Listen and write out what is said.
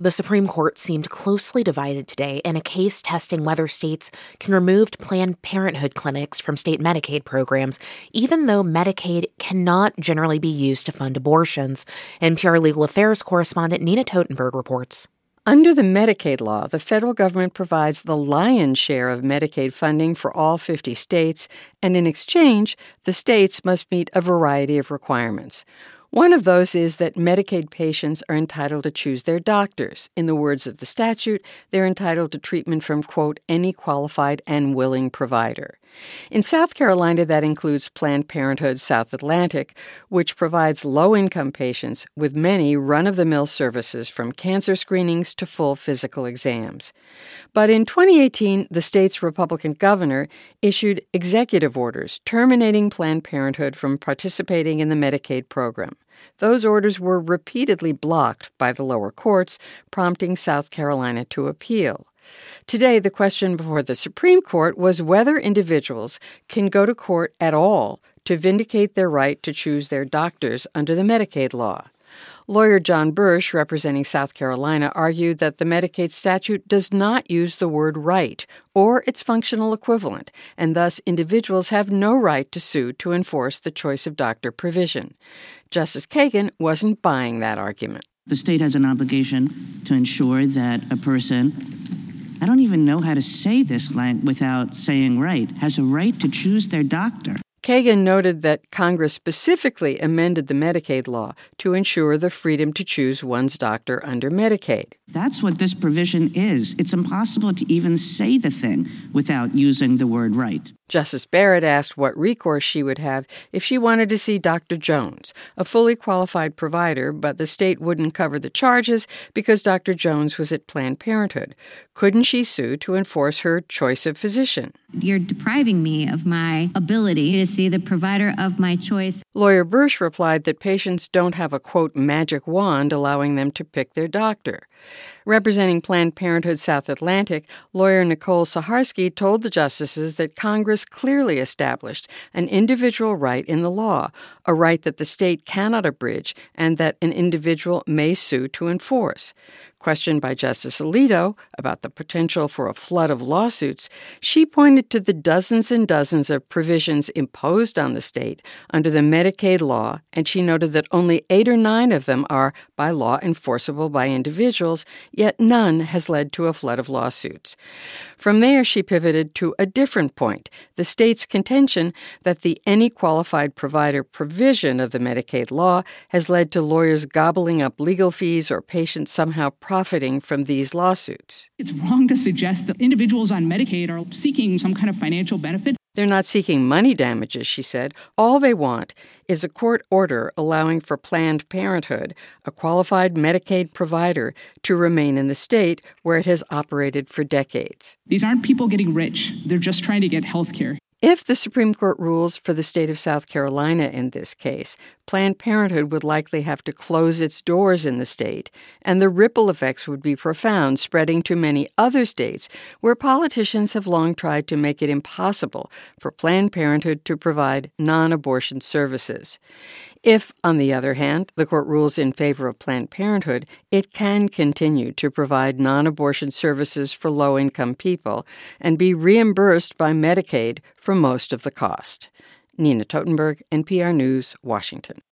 The Supreme Court seemed closely divided today in a case testing whether states can remove Planned Parenthood clinics from state Medicaid programs, even though Medicaid cannot generally be used to fund abortions. NPR Legal Affairs correspondent Nina Totenberg reports. Under the Medicaid law, the federal government provides the lion's share of Medicaid funding for all 50 states, and in exchange, the states must meet a variety of requirements. One of those is that Medicaid patients are entitled to choose their doctors. In the words of the statute, they're entitled to treatment from, quote, any qualified and willing provider. In South Carolina, that includes Planned Parenthood South Atlantic, which provides low-income patients with many run-of-the-mill services from cancer screenings to full physical exams. But in 2018, the state's Republican governor issued executive orders terminating Planned Parenthood from participating in the Medicaid program. Those orders were repeatedly blocked by the lower courts, prompting South Carolina to appeal. Today, the question before the Supreme Court was whether individuals can go to court at all to vindicate their right to choose their doctors under the Medicaid law. Lawyer John Bursch, representing South Carolina, argued that the Medicaid statute does not use the word right or its functional equivalent, and thus individuals have no right to sue to enforce the choice of doctor provision. Justice Kagan wasn't buying that argument. The state has an obligation to ensure that a person, I don't even know how to say this without saying right, has a right to choose their doctor. Kagan noted that Congress specifically amended the Medicaid law to ensure the freedom to choose one's doctor under Medicaid. That's what this provision is. It's impossible to even say the thing without using the word right. Justice Barrett asked what recourse she would have if she wanted to see Dr. Jones, a fully qualified provider, but the state wouldn't cover the charges because Dr. Jones was at Planned Parenthood. Couldn't she sue to enforce her choice of physician? You're depriving me of my ability to see the provider of my choice. Lawyer Bursch replied that patients don't have a, quote, magic wand allowing them to pick their doctor. Representing Planned Parenthood South Atlantic, lawyer Nicole Saharsky told the justices that Congress clearly established an individual right in the law, a right that the state cannot abridge and that an individual may sue to enforce. Questioned by Justice Alito about the potential for a flood of lawsuits, she pointed to the dozens and dozens of provisions imposed on the state under the Medicaid law, and she noted that only 8 or 9 of them are, by law, enforceable by individuals, yet none has led to a flood of lawsuits. From there, she pivoted to a different point, the state's contention that the any qualified provider provision of the Medicaid law has led to lawyers gobbling up legal fees or patients somehow profiting from these lawsuits. It's wrong to suggest that individuals on Medicaid are seeking some kind of financial benefit. They're not seeking money damages, she said. All they want is a court order allowing for Planned Parenthood, a qualified Medicaid provider, to remain in the state where it has operated for decades. These aren't people getting rich. They're just trying to get health care. If the Supreme Court rules for the state of South Carolina in this case, Planned Parenthood would likely have to close its doors in the state, and the ripple effects would be profound, spreading to many other states where politicians have long tried to make it impossible for Planned Parenthood to provide non-abortion services. If, on the other hand, the court rules in favor of Planned Parenthood, it can continue to provide non-abortion services for low-income people and be reimbursed by Medicaid for most of the cost. Nina Totenberg, NPR News, Washington.